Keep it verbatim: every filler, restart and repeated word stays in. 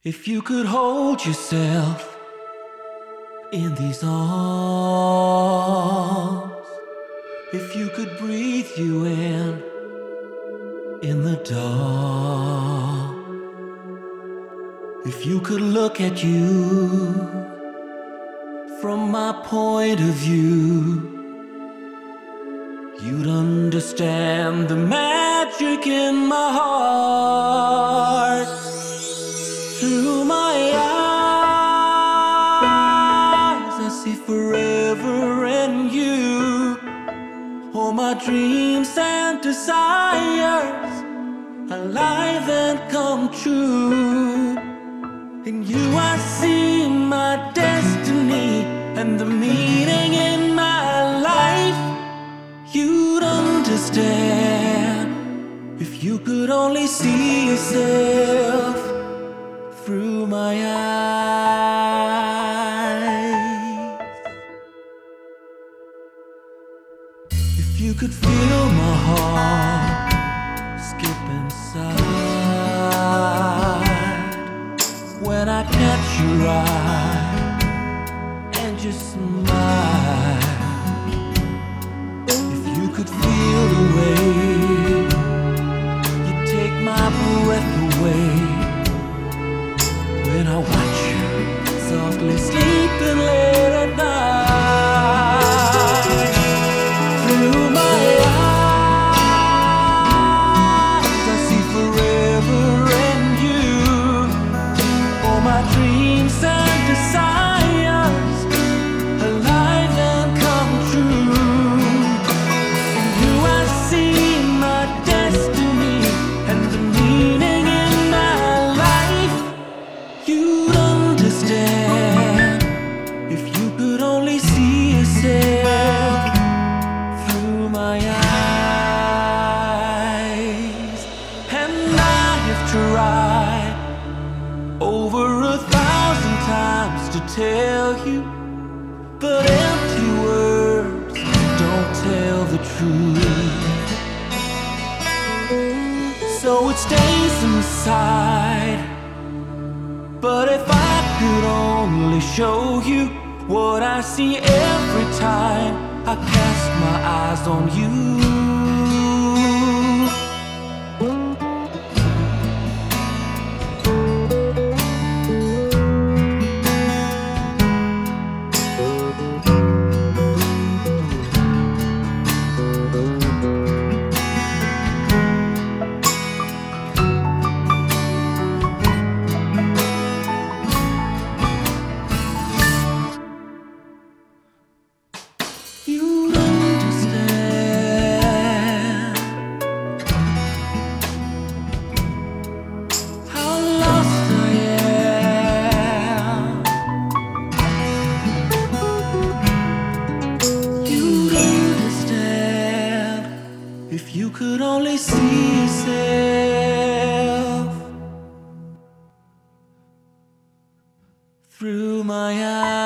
If you could hold yourself in these arms, if you could breathe you in in the dark, if you could look at you from my point of view, you'd understand the magic in my heart. Through my eyes, I see forever in you. All my dreams and desires, alive and come true. In you I see my destiny and the meaning in my life. You'd understand if you could only see yourself through my eyes. If you could feel my heart skip inside when I catch your eye and you smile. If you could feel the way you take my breath away when I watch you softly sleeping late at night. Through my eyes, I see forever in you. All my dreams and desires, alive and come true. In you I see my destiny and the meaning in my life. You'd understand if you could only see yourself through my eyes. And I have tried over a thousand times to tell you, but empty words don't tell the truth. So it stays inside. But if I could only show you what I see every time I cast my eyes on you. You'd understand how lost I am. You'd understand if you could only see yourself through my eyes.